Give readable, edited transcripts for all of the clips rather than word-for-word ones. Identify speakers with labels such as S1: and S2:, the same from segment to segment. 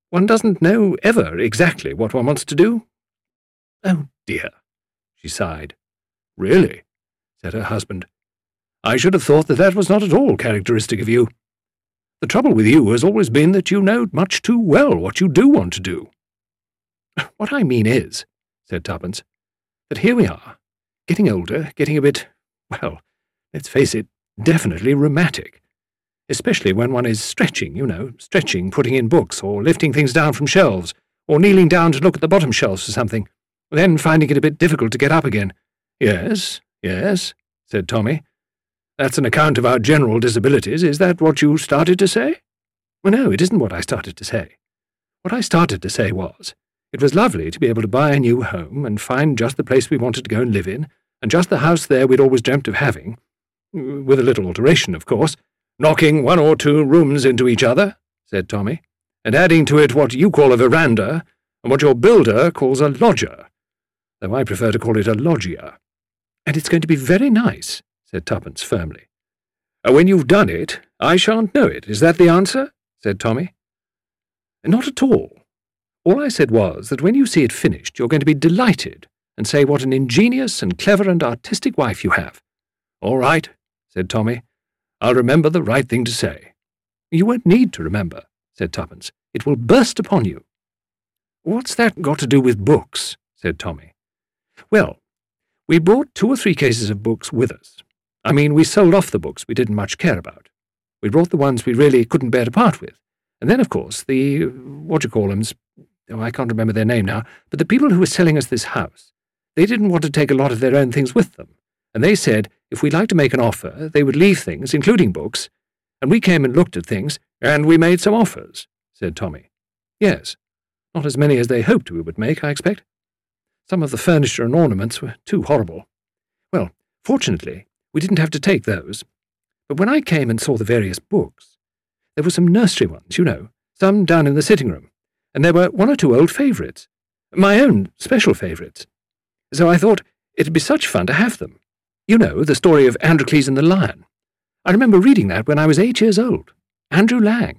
S1: One doesn't know ever exactly what one wants to do." "Oh, dear," she sighed. "Really?" said her husband. "I should have thought that was not at all characteristic of you. The trouble with you has always been that you know much too well what you do want to do." "What I mean is," said Tuppence, "that here we are, getting older, getting a bit, well, let's face it, definitely rheumatic. Especially when one is stretching, stretching, putting in books, or lifting things down from shelves, or kneeling down to look at the bottom shelves for something, then finding it a bit difficult to get up again." "Yes, yes," said Tommy. "That's an account of our general disabilities. Is that what you started to say?" "Well, no, it isn't what I started to say. What I started to say was, it was lovely to be able to buy a new home and find just the place we wanted to go and live in, and just the house there we'd always dreamt of having, with a little alteration, of course, knocking 1 or 2 rooms into each other," said Tommy, "and adding to it what you call a veranda, and what your builder calls a loggia, though I prefer to call it a loggia. And it's going to be very nice," said Tuppence firmly. "When you've done it, I shan't know it. Is that the answer?" said Tommy. "Not at all. All I said was that when you see it finished, you're going to be delighted, and say what an ingenious and clever and artistic wife you have." "All right," said Tommy. "I'll remember the right thing to say." "You won't need to remember," said Tuppence. "It will burst upon you." "What's that got to do with books?" said Tommy. "Well, we brought 2 or 3 cases of books with us. I mean, we sold off the books we didn't much care about. We brought the ones we really couldn't bear to part with. And then, of course, the what-you-call-ems, I can't remember their name now, but the people who were selling us this house, they didn't want to take a lot of their own things with them, and they said if we'd like to make an offer, they would leave things, including books, and we came and looked at things, and we made some offers," said Tommy. "Yes, not as many as they hoped we would make, I expect. Some of the furniture and ornaments were too horrible. Well, fortunately, we didn't have to take those. But when I came and saw the various books, there were some nursery ones, some down in the sitting room, and there were 1 or 2 old favourites, my own special favourites. So I thought it'd be such fun to have them. The story of Androcles and the Lion. I remember reading that when I was 8 years old. Andrew Lang."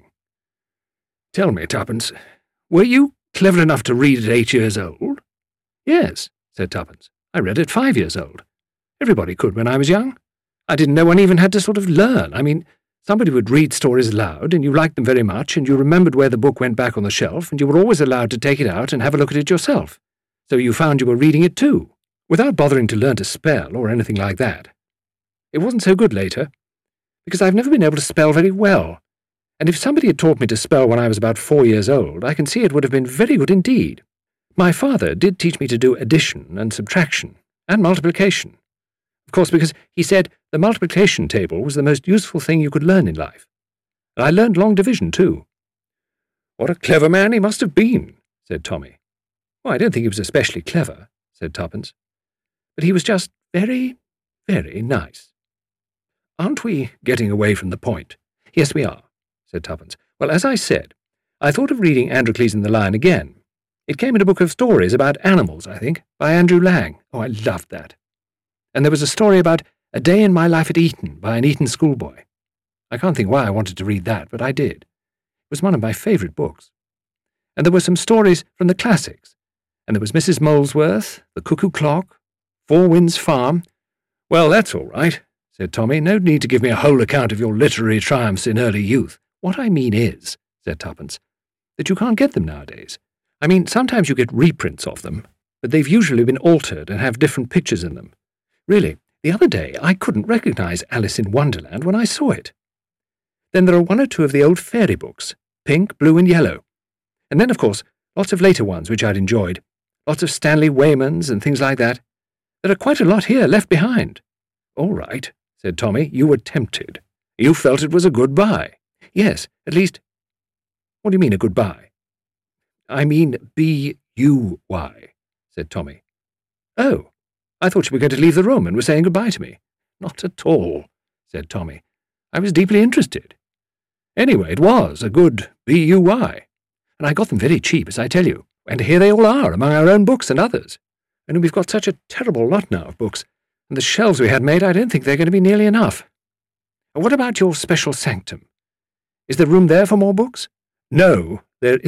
S1: "Tell me, Tuppence, were you clever enough to read at 8 years old?" "Yes," said Tuppence. "I read at 5 years old. Everybody could when I was young. I didn't know one even had to sort of learn. I mean, somebody would read stories aloud, and you liked them very much, and you remembered where the book went back on the shelf, and you were always allowed to take it out and have a look at it yourself. So you found you were reading it too, without bothering to learn to spell or anything like that. It wasn't so good later, because I've never been able to spell very well, and if somebody had taught me to spell when I was about 4 years old, I can see it would have been very good indeed. My father did teach me to do addition and subtraction, and multiplication. Of course, because he said the multiplication table was the most useful thing you could learn in life. And I learned long division, too." "What a clever man he must have been," said Tommy. "Well, I don't think he was especially clever," said Tuppence. "But he was just very, very nice." "Aren't we getting away from the point?" "Yes, we are," said Tuppence. "Well, as I said, I thought of reading Androcles and the Lion again. It came in a book of stories about animals, I think, by Andrew Lang. Oh, I loved that. And there was a story about A Day in My Life at Eton by an Eton schoolboy. I can't think why I wanted to read that, but I did. It was one of my favourite books. And there were some stories from the classics, and there was Mrs. Molesworth, The Cuckoo Clock, Four Winds Farm. "Well, that's all right," said Tommy. "No need to give me a whole account of your literary triumphs in early youth. What I mean is," said Tuppence, "that you can't get them nowadays. I mean, sometimes you get reprints of them, but they've usually been altered and have different pictures in them. Really, the other day I couldn't recognise Alice in Wonderland when I saw it. Then there are 1 or 2 of the old fairy books, pink, blue and yellow. And then, of course, lots of later ones which I'd enjoyed, lots of Stanley Waymans and things like that. There are quite a lot here left behind." "All right," said Tommy, "you were tempted. You felt it was a good buy." "Yes, at least—" "What do you mean, a good buy?" "I mean B-U-Y, said Tommy. "Oh, I thought you were going to leave the room and were saying goodbye to me." "Not at all," said Tommy. "I was deeply interested. Anyway, it was a good B-U-Y, and I got them very cheap, as I tell you, and here they all are among our own books and others. And we've got such a terrible lot now of books, and the shelves we had made, I don't think they're going to be nearly enough. What about your special sanctum? Is there room there for more books?" "No, there